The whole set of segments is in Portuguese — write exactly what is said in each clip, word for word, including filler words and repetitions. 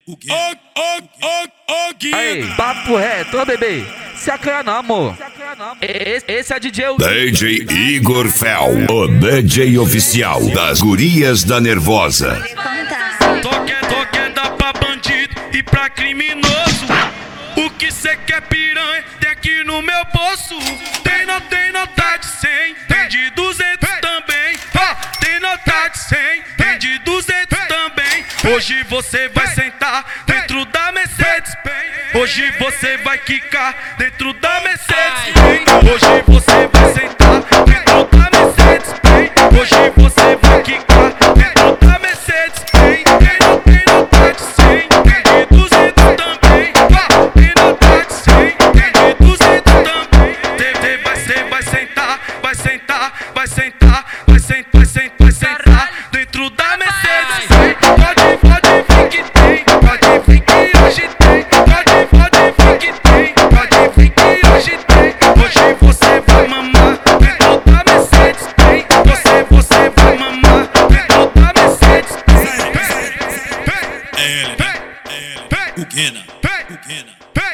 Aí, papo reto, ô bebê, se acanha não, amor. Esse, esse é D J D J Igor Fel, o D J oficial das Gurias da Nervosa. Toque, toque dá pra bandido e pra criminoso. O que cê quer, piranha, tem aqui no meu bolso. Tem, não tem nota de cem, tem de duzentos também. Ah, tem nota de cem, tem de duzentos também. Hoje você vai sentar dentro da Mercedes-Benz. Hoje você vai quicar dentro da Mercedes-Benz. Hoje você vai sentar dentro da Mercedes-Benz. Hoje você vai quicar dentro da Mercedes-Benz. Tem, não tem nota de cem, tem de duzentos também. Ah, tem nota de cem, tem de duzentos também. Tem, tem, vai, cê vai sentar, vai sentar, vai sentar, vai sentar, vai sentar, vai sentar dentro da Mercedes-Benz. Pode, pode vir que tem, pode vir que hoje tem. Pode, pode vir que tem, pode vir que hoje tem. Hoje você vai mamar dentro da Mercedes-Benz. Você, você vai mamar dentro da Mercedes-Benz. É ele, né? É ele, né? O Guina, o Guina,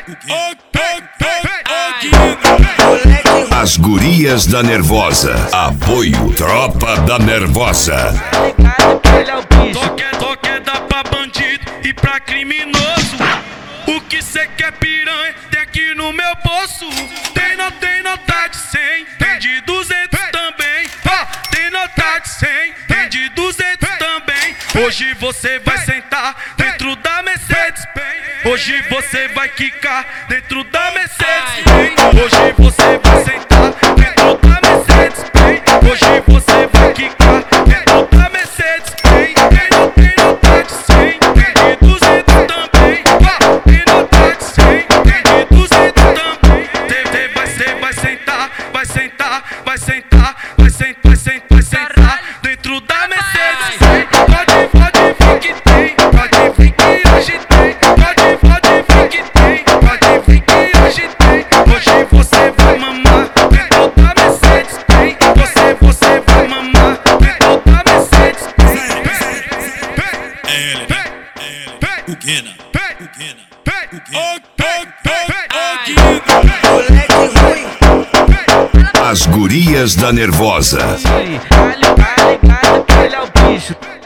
o Guina. As Gurias da Nervosa. Apoio Tropa da Nervosa. ele é o bicho. Toque, toque dá pra bandido e pra criminoso. O que cê quer, piranha, tem aqui no meu bolso. Tem, não tem nota de cem, tem de duzentos também. Ah, tem nota de cem, tem de duzentos também. Hoje você vai sentar dentro da Mercedes-Benz. Hoje você vai quicar dentro da Mercedes-Benz. Hoje você vai sentar dentro da Mercedes-Benz. Hoje você vai quicar dentro da Mercedes-Benz. Tem, não tem nota de cem, tem de duzentos também. Ah, tem nota de cem, tem de duzentos também. Tem, tem, vai, cê vai sentar, vai sentar, vai sentar, vai sentar, vai sentar, vai sentar dentro da Mercedes-Benz. Pode, pode vir que tem, pode vir que hoje tem. Pode, pode vir que tem, pode vir que hoje tem. Hoje você vai mamar dentro da Mercedes-Benz. Você, você vai mamar dentro da Mercedes-Benz. É ele, né? É ele, o Guina, o Guina, o Guina. As Gurias da Nervosa. Aí, tá ligado que ele é o bicho.